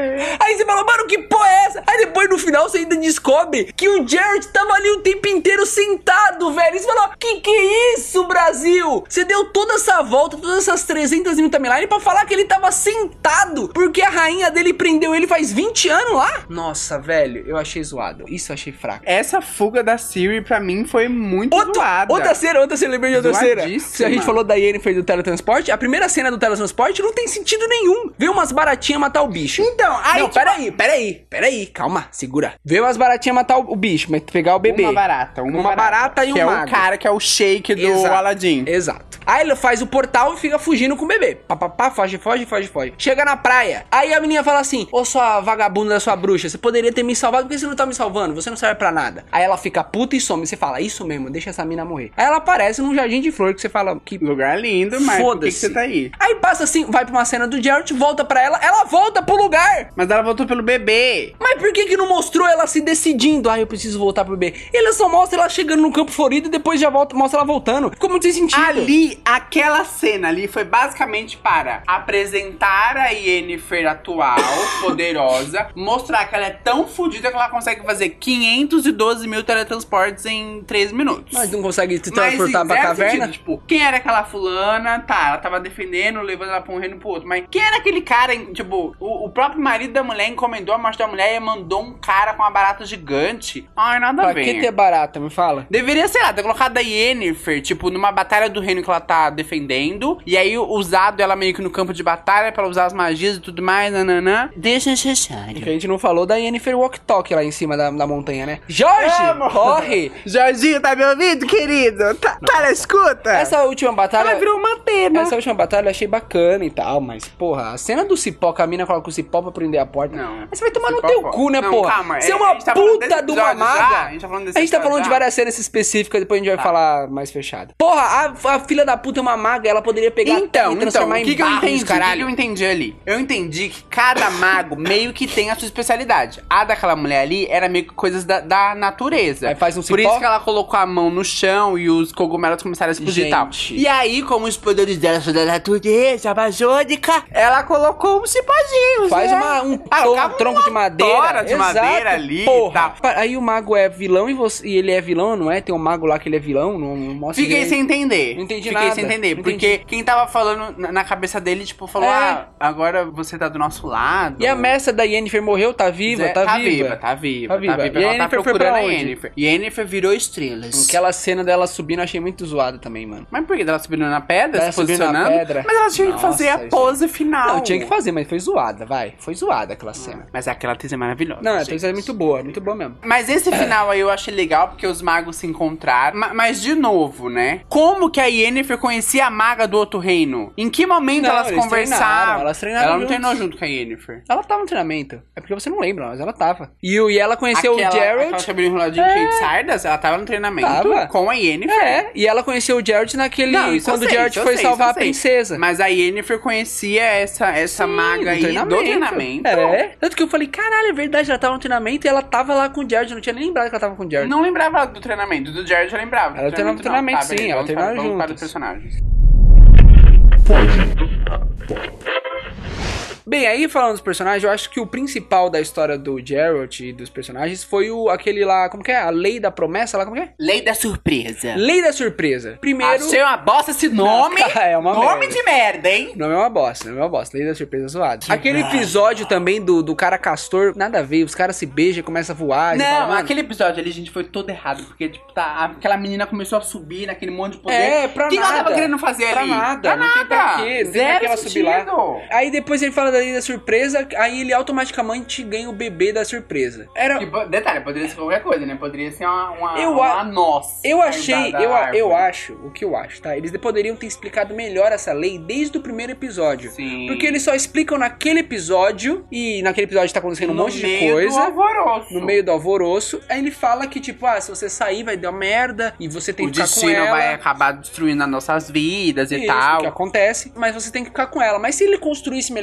Aí você fala, mano, que porra é essa? Aí depois, no final, você ainda descobre que o Geralt tava ali o tempo inteiro sentado, velho. E você fala, que é isso? isso, Brasil? Você deu toda essa volta, todas essas 300 mil timeline pra falar que ele tava sentado porque a rainha dele prendeu ele faz 20 anos lá? Nossa, velho, eu achei zoado. Isso eu achei fraco. Essa fuga da Siri, pra mim, foi muito zoada. Outra cena, lembrei de outra cena. Zoadíssima. Se a gente falou da Yennefer do teletransporte, a primeira cena do teletransporte não tem sentido nenhum. Vê umas baratinhas matar o bicho. Então, aí... Não, peraí, calma, segura. Vê umas baratinhas matar o bicho, mas pegar o bebê. Uma barata e um que mago. é o cara que é o shake do Exato. Aladdin. Exato. Aí ele faz o portal e fica fugindo com o bebê. Papapá, foge. Chega na praia. Aí a menina fala assim: ô sua vagabunda, sua bruxa, você poderia ter me salvado, por que você não tá me salvando? Você não serve pra nada. Aí ela fica puta e some. Você fala: isso mesmo, deixa essa mina morrer. Aí ela aparece num jardim de flor que você fala: que lugar lindo, mas por que você tá aí? Aí passa assim, vai pra uma cena do Geralt, volta pra ela volta pro lugar. Mas ela voltou pelo bebê. Mas por que não mostrou ela se decidindo? Eu preciso voltar pro bebê. Ele só mostra ela chegando no Campo Florido e depois já mostra ela voltando. Ficou muito sem sentido. Ali, aquela cena ali foi basicamente para apresentar a Yennefer atual, poderosa, mostrar que ela é tão fodida que ela consegue fazer 512 mil teletransportes em 3 minutos. Mas não consegue se transportar pra caverna? Sentido, tipo, quem era aquela fulana? Tá, ela tava defendendo, levando ela pra um reino pro outro. Mas quem era aquele cara, tipo, o próprio marido da mulher encomendou a morte da mulher e mandou um cara com uma barata gigante. Ai, nada a ver. Pra que ter barata, me fala? Deveria, sei lá, ter colocado a Yennefer, tipo, numa batalha do reino que ela tá defendendo. E aí usado ela meio que no campo de batalha pra ela usar as magias e tudo mais, nananã. Desnecessário. Que a gente não falou da Yennefer Walk Talk lá em cima da montanha, né? Jorge, corre! Jorginho, tá me ouvindo, querido? Tá na escuta? Essa última batalha... Ela virou uma antena. Essa última batalha eu achei bacana e tal, mas, porra, a cena do cipó, que a mina coloca o cipó pra prender a porta. Não. Mas você vai tomar no teu cu, né, porra? Calma, você é uma puta de uma maga. A gente tá falando de várias cenas específicas, depois a gente vai falar mais fechado. Porra, a filha da puta é uma maga, ela poderia pegar e transformar em barros, caralho. O que eu entendi ali? Eu entendi que cada mago meio que tem a sua especialidade. A daquela mulher ali era meio que coisas da natureza. Aí faz um cipó. Por isso que ela colocou a mão no chão e os cogumelos começaram a explodir e tal. E aí, como os poderes dela são da natureza, amazônica, ela colocou um cipózinho. Faz um tronco de madeira. De madeira ali porra. e tal. Aí o mago é vilão e ele é vilão, não é? Tem um mago lá que ele é vilão, não mostra. Fiquei sem entender. Não entendi Fiquei nada. sem entender, porque quem tava falando na cabeça dele, tipo, falou, agora você tá do nosso lado. E a mestra da Yennefer morreu, tá viva, Tá viva. E a Ela tá Yennefer foi procurando pra a onde? Yennefer. Yennefer virou estrelas. Aquela cena dela subindo eu achei muito zoada também, mano. Mas por que? Ela subindo na pedra, Ela se subindo na posicionando? pedra. Mas ela tinha que fazer a pose final. Não, tinha que fazer, mas foi zoada, vai. Foi zoada aquela cena. Mas aquela atriz é maravilhosa. Não, a atriz é muito boa mesmo. Mas esse final aí eu achei legal, porque os magos se encontraram. Mas de novo, né? Como que a Yennefer conhecia a maga do outro reino? Em que momento elas conversaram? Elas treinaram Ela não juntos. treinou junto com a Yennefer. Ela tava no treinamento. É porque você não lembra, mas ela tava. E ela conheceu o Geralt. Aquela cabelo enroladinho cheio de sardas, ela tava no treinamento com a Yennefer. E ela conheceu o Geralt naquele... quando o Geralt foi salvar a princesa. Mas a Yennefer conhecia essa maga aí do treinamento. Tanto que eu falei, caralho, é verdade, ela tava no treinamento e ela tava lá com o Geralt. Eu não tinha nem lembrado que ela tava com o Geralt. Não lembrava do treinamento, do Geralt eu lembrava. Ela treinava no treinamento, sim, ela treinava juntos. Vamos para os personagens. Bem, aí falando dos personagens, eu acho que o principal da história do Geralt e dos personagens foi aquele lá, como que é? A Lei da Promessa lá, como que é? Lei da Surpresa. Lei da Surpresa. Primeiro... Achei uma bosta esse nome. É uma nome merda. de merda, hein? Não é uma bosta. Lei da Surpresa zoado. Aquele episódio também do cara castor, nada a ver, os caras se beijam e começam a voar. Não, aquele episódio ali, gente, foi todo errado, porque, tipo, aquela menina começou a subir naquele monte de poder. Pra nada. O que ela tava querendo fazer ali? Pra nada. Não tem pra quê. Não tem pra que ela subir lá. Aí depois ele fala da Lei da Surpresa, aí ele automaticamente ganha o bebê da surpresa. Detalhe, poderia ser qualquer coisa, né? Poderia ser uma nossa. Eu acho, o que eu acho, tá? Eles poderiam ter explicado melhor essa lei desde o primeiro episódio. Sim. Porque eles só explicam naquele episódio, e naquele episódio tá acontecendo um monte de coisa. No meio do alvoroço. Aí ele fala que, tipo, se você sair vai dar merda, e você tem que ficar com ela. O destino vai acabar destruindo as nossas vidas e tal. Isso que acontece, mas você tem que ficar com ela. Mas se ele construísse melhor essa lei,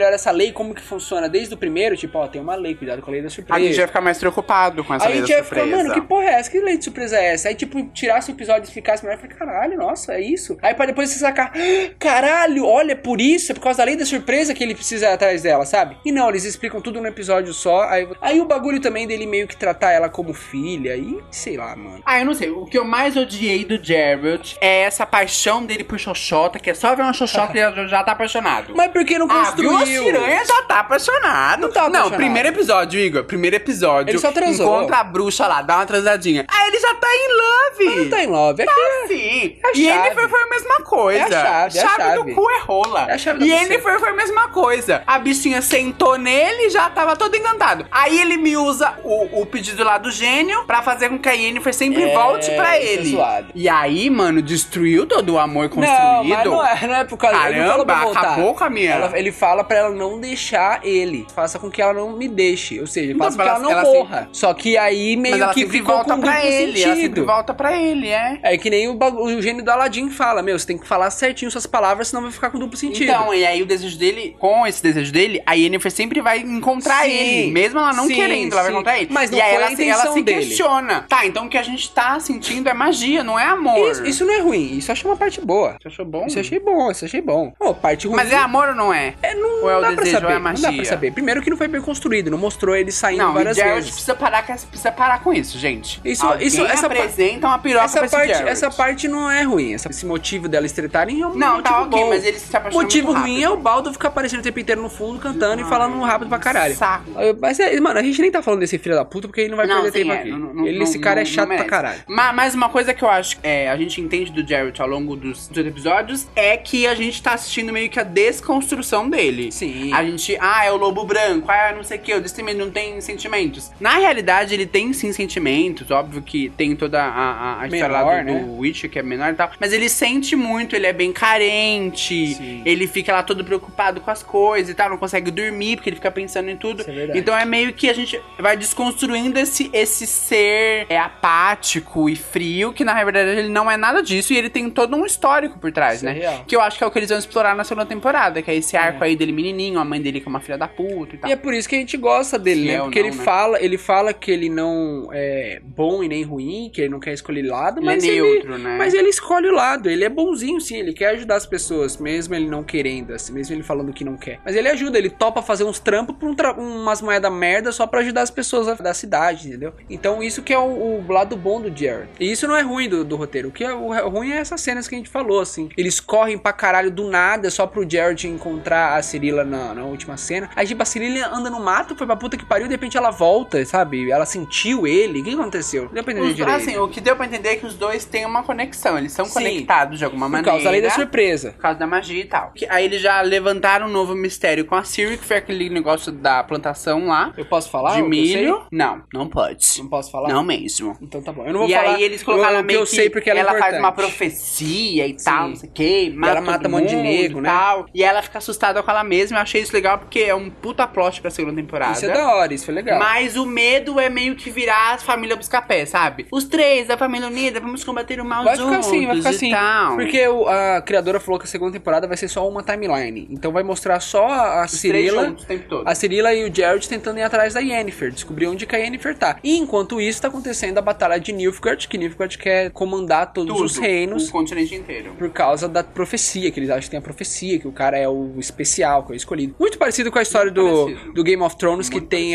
lei, como que funciona desde o primeiro, tipo, ó, tem uma lei, cuidado com a lei da surpresa. A gente vai ficar mais preocupado com essa Aí a lei da gente ia surpresa. ficar, mano, que porra é essa? Que lei de surpresa é essa? Aí, tipo, tirasse o episódio e explicasse melhor, eu falei, caralho, nossa, é isso? Aí pra depois você sacar, caralho, olha, por isso, é por causa da lei da surpresa que ele precisa ir atrás dela, sabe? E não, eles explicam tudo num episódio só, aí o bagulho também dele meio que tratar ela como filha, e sei lá, mano. Ah, eu não sei. O que eu mais odiei do Geralt é essa paixão dele por Xoxota, que é só ver uma Xoxota e ele já tá apaixonado. Mas por que não construiu? Viu a Ciranha já tá apaixonado. Não tá apaixonado. Primeiro episódio, Igor. Primeiro episódio. Ele só transou. Encontra a bruxa lá, dá uma transadinha. Aí ele já tá em love. Não tá em love, é Tá que... sim. É a E chave. Yennefer foi a mesma coisa. É a chave, é a chave. do cu é rola. É a chave da E buceta. Yennefer foi a mesma coisa. A bichinha sentou nele e já tava todo encantado. Aí ele me usa o pedido lá do gênio pra fazer com que a Yennefer sempre volte pra isso é ele. zoado. E aí, mano, destruiu todo o amor construído. Não, mas não é por causa... ele não falou pra Caramba, voltar. acabou com a minha... Ele fala pra ela não deixar ele. Faça com que ela não me deixe. Ou seja, Então, faça com que ela não ela morra. Só que aí meio Mas ela que sempre ficou volta com pra duplo ele. Ela sempre sentido. volta pra ele, é. É que nem o gênio do Aladdin fala, meu, você tem que falar certinho suas palavras, senão vai ficar com duplo sentido. Então, e aí o desejo dele, com esse desejo dele, a Yennefer sempre vai encontrar Sim, ele. Mesmo ela não sim, querendo, ela vai sim. encontrar ele. Mas não e aí foi a ela intenção se dele. questiona. Tá, então o que a gente tá sentindo é magia, não é amor. Isso não é ruim, isso eu achei uma parte boa. Você achou bom? Isso eu achei bom, isso eu achei bom. Ô, parte ruim... Mas é amor ou não é? Não ou é o dá pra desejo saber, ou é a não dá magia? pra saber. Primeiro que não foi bem construído, não mostrou ele saindo Não, várias o Geralt vezes. precisa parar com isso, gente. Essa apresenta uma piroca Essa pra esse parte, Geralt. essa parte não é ruim. Esse motivo dela estretarem é um Não, motivo tá ok, bom. mas eles se apaixonam Motivo muito ruim rápido. é o Baldo ficar aparecendo o tempo inteiro no fundo, cantando e falando rápido pra caralho. Saco. Mas, mano, a gente nem tá falando desse filho da puta porque ele não vai perder tempo aqui. Esse cara é chato pra caralho. Mas uma coisa que eu acho que a gente entende do Geralt ao longo dos episódios é que a gente tá assistindo meio que a desconstrução dele. Sim. A gente, é o lobo branco, não sei o que, o Destiny não tem sentimentos. Na realidade, ele tem sim sentimentos, óbvio que tem toda a história Menor, lá do né? Witcher, que é menor e tal, mas ele sente muito, ele é bem carente, Sim. ele fica lá todo preocupado com as coisas e tal, não consegue dormir porque ele fica pensando em tudo. Isso é verdade. Então é meio que a gente vai desconstruindo esse ser apático e frio, que na verdade ele não é nada disso, e ele tem todo um histórico por trás, Isso né? é real. Que eu acho que é o que eles vão explorar na segunda temporada, que é esse arco aí dele menininho, a mãe dele que é uma filha da puta e tal. E é por isso que a gente gosta dele, Se né? é ou Porque não, ele fala que ele não é bom e nem ruim, que ele não quer escolher lado, Ele mas é neutro, né? Mas ele escolhe o lado, ele é bonzinho sim, ele quer ajudar as pessoas, mesmo ele não querendo, assim, mesmo ele falando que não quer. Mas ele ajuda, ele topa fazer uns trampos por umas moedas merda só pra ajudar as pessoas da cidade, entendeu? Então isso que é o lado bom do Geralt. E isso não é ruim do roteiro, o que é ruim é essas cenas que a gente falou, assim. Eles correm pra caralho do nada só pro Geralt encontrar a Cirilla na última cena. Aí tipo, a Cirilla anda no mato, foi pra puta que pariu, de repente ela volta, sabe? Ela sentiu ele, o que aconteceu? Não deu pra entender direito. Assim, o que deu pra entender é que os dois têm uma conexão, eles são Sim. conectados de alguma Por maneira. causa da lei da surpresa. Por causa da magia e tal. Aí eles já levantaram um novo mistério com a Ciri, que foi aquele negócio da plantação lá. Eu posso falar? De o que eu sei? milho. Não pode. Não posso falar? Não mesmo. Então tá bom. Eu não vou E falar. aí eles colocaram o que meio eu sei porque ela é faz importante. uma profecia e tal, Sim. não sei o que. ela mata um monte de negro, né? Tal, e ela fica assustada com ela mesma. Eu achei isso legal porque é um puta plot pra segunda temporada. Isso é da hora, isso foi legal. Mas o medo é meio que virar a família Buscapé, sabe? Os três, a família unida, vamos combater o mal Vai juntos ficar assim, vai ficar e assim. tal. Porque a criadora falou que a segunda temporada vai ser só uma timeline. Então vai mostrar só a Os três Cirilla. juntos o tempo todo. A Cirilla e o Geralt tentando ir atrás da Yennefer, descobrir onde que a Yennefer tá. E enquanto isso, tá acontecendo a batalha de Nilfgaard, que Nilfgaard quer comandar todos Tudo, os reinos o continente inteiro. por causa da profecia, que eles acham que tem a profecia, que o cara é o especial, que é o escolhido. Muito parecido com a história do Game of Thrones, que tem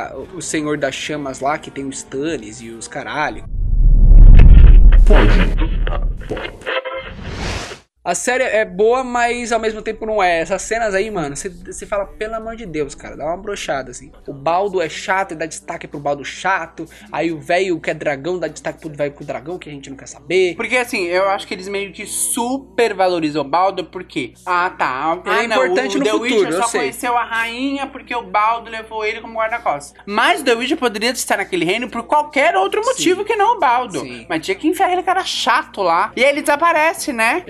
o Senhor das Chamas lá, que tem os Stannis e os caralho. A série é boa, mas ao mesmo tempo não é. Essas cenas aí, mano, você fala, pelo amor de Deus, cara, dá uma brochada, assim. O Baldo é chato e dá destaque pro Baldo chato. Aí o velho que é dragão dá destaque pro velho pro dragão, que a gente não quer saber. Porque assim, eu acho que eles meio que super valorizam o Baldo, porque... Ele é importante o no The futuro, Witcher eu só sei. conheceu a rainha porque o Baldo levou ele como guarda-costas. Mas o The Witcher poderia estar naquele reino por qualquer outro motivo que não o Baldo. Sim. Mas tinha que enfiar aquele cara chato lá. E aí ele desaparece, né? Ele some.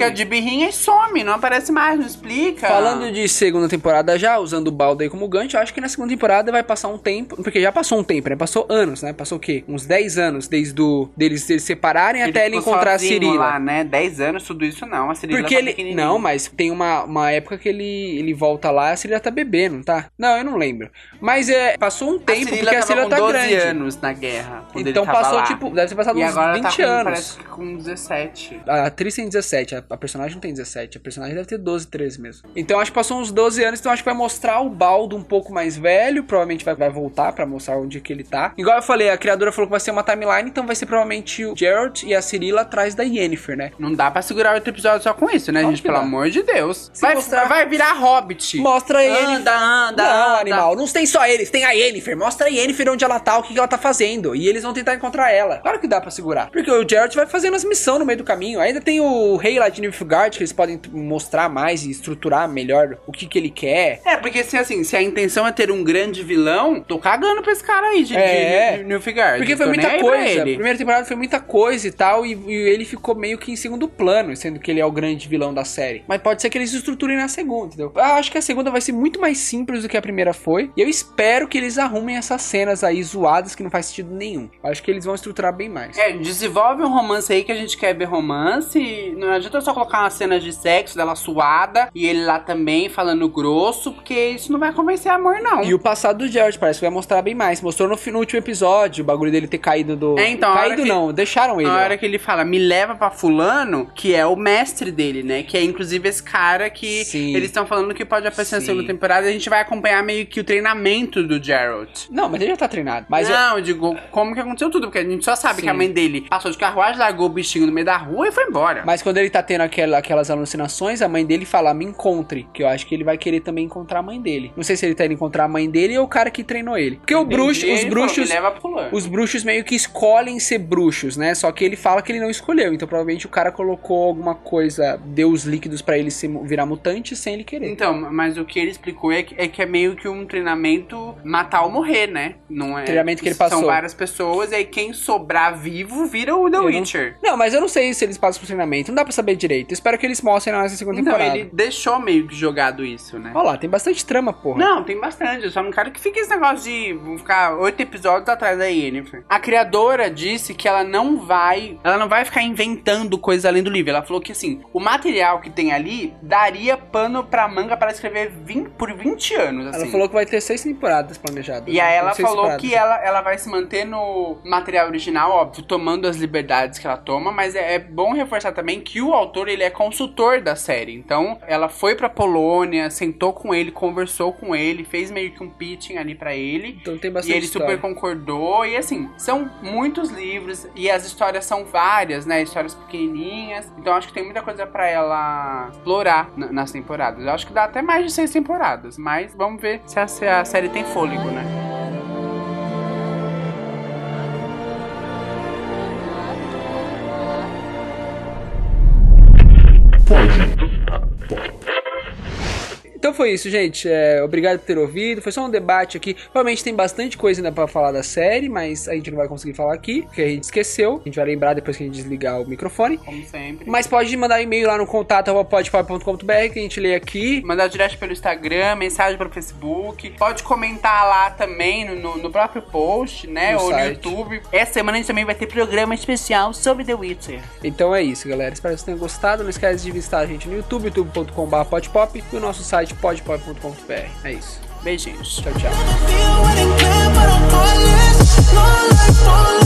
fica de birrinha e some, não aparece mais, não explica. Falando de segunda temporada já, usando o balde aí como gancho, eu acho que na segunda temporada vai passar um tempo, porque já passou um tempo, né? Passou anos, né? Passou o quê? Uns 10 anos, desde deles se separarem até ele encontrar a Cirila. Lá, né? 10 anos, tudo isso não. A Cirila porque ele... Não, mas tem uma época que ele volta lá e a Cirila tá bebendo, tá? Não, eu não lembro. Mas passou um tempo, porque a Cirila tá grande. 12 anos na guerra. Então passou, lá. Tipo, deve ter passado uns 20 tá anos. Parece que com 17. A atriz tem 17, a personagem não tem 17. A personagem deve ter 12, 13 mesmo. Então acho que passou uns 12 anos, então acho que vai mostrar o Baldo um pouco mais velho. Provavelmente vai voltar pra mostrar onde que ele tá. Igual eu falei, a criadora falou que vai ser uma timeline, então vai ser provavelmente o Geralt e a Cirila atrás da Yennefer, né? Não dá pra segurar 8 episódios só com isso, né, gente? Pelo amor de Deus. Vai virar Hobbit. Mostra ele. Anda. Não, animal. Não tem só eles, tem a Yennefer. Mostra a Yennefer onde ela tá, o que ela tá fazendo. E eles vão tentar encontrar ela. Claro que dá pra segurar. Porque o Geralt vai fazendo as missões no meio do caminho. Ainda tem o rei lá de Nilfgaard, que eles podem mostrar mais e estruturar melhor o que ele quer. Porque se a intenção é ter um grande vilão, tô cagando pra esse cara aí de Nilfgaard. Porque foi muita coisa. A primeira temporada foi muita coisa e tal, e ele ficou meio que em segundo plano, sendo que ele é o grande vilão da série. Mas pode ser que eles estruturem na segunda, entendeu? Eu acho que a segunda vai ser muito mais simples do que a primeira foi, e eu espero que eles arrumem essas cenas aí zoadas que não faz sentido nenhum. Eu acho que eles vão estruturar bem mais. Desenvolve um romance aí que a gente quer ver romance. Não adianta só colocar umas cenas de sexo dela suada e ele lá também falando grosso, porque isso não vai convencer amor, não. E o passado do Geralt parece que vai mostrar bem mais. Mostrou no último episódio o bagulho dele ter caído do... Então, caído não, deixaram ele. Na hora que ele fala, me leva pra fulano, que é o mestre dele, né? Que é inclusive esse cara que eles estão falando que pode aparecer na segunda temporada. A gente vai acompanhar meio que o treinamento do Geralt. Não, mas ele já tá treinado. Mas eu digo, como que aconteceu tudo? Porque a gente só sabe que a mãe dele passou de carruagem, largou o bichinho no meio da rua e foi embora. Mas quando ele tá tendo aquelas alucinações, a mãe dele fala, me encontre. Que eu acho que ele vai querer também encontrar a mãe dele. Não sei se ele tá indo encontrar a mãe dele ou o cara que treinou ele. Porque os bruxos meio que escolhem ser bruxos, né? Só que ele fala que ele não escolheu. Então provavelmente o cara colocou alguma coisa, deu os líquidos pra ele virar mutante sem ele querer. Então, mas o que ele explicou é que é meio que um treinamento matar ou morrer, né? Não é? Treinamento que ele passou. São várias pessoas e aí quem sobrar vivo vira o The Witcher. Não, mas eu não sei se eles passam pro treinamento. Não dá pra saber direito. Eu espero que eles mostrem nessa segunda temporada. Então, ele deixou meio que jogado isso, né? Olha lá, tem bastante trama, porra. Não, tem bastante. Eu só não quero que fique esse negócio de ficar 8 episódios atrás da Yennefer. A criadora disse que ela não vai ficar inventando coisas além do livro. Ela falou que, assim, o material que tem ali daria pano pra manga para escrever por 20 anos, assim. Ela falou que vai ter 6 temporadas planejadas. E aí ela falou que ela vai se manter no material original, óbvio, tomando as liberdades que ela toma, mas é bom reforçar também que o autor, ele é consultor da série. Então, ela foi pra Polônia, sentou com ele, conversou com ele, fez meio que um pitching ali pra ele. Então tem bastante E ele super concordou. E assim, são muitos livros e as histórias são várias, né? Histórias pequenininhas. Então acho que tem muita coisa pra ela explorar nas temporadas. Eu acho que dá até mais de 6 temporadas. Mas vamos ver se a série tem fôlego, né? Então foi isso, gente. Obrigado por ter ouvido. Foi só um debate aqui. Provavelmente tem bastante coisa ainda pra falar da série, mas a gente não vai conseguir falar aqui, porque a gente esqueceu. A gente vai lembrar depois que a gente desligar o microfone. Como sempre. Mas pode mandar e-mail lá no contato@podpop.com.br que a gente lê aqui. Mandar direto pelo Instagram, mensagem pelo Facebook. Pode comentar lá também no próprio post, né? Ou site. no YouTube. Essa semana a gente também vai ter programa especial sobre The Witcher. Então é isso, galera. Espero que vocês tenham gostado. Não esquece de visitar a gente no YouTube, youtube.com/podpop, e o nosso site podpop.com.br. É isso. Beijinhos. Tchau, tchau.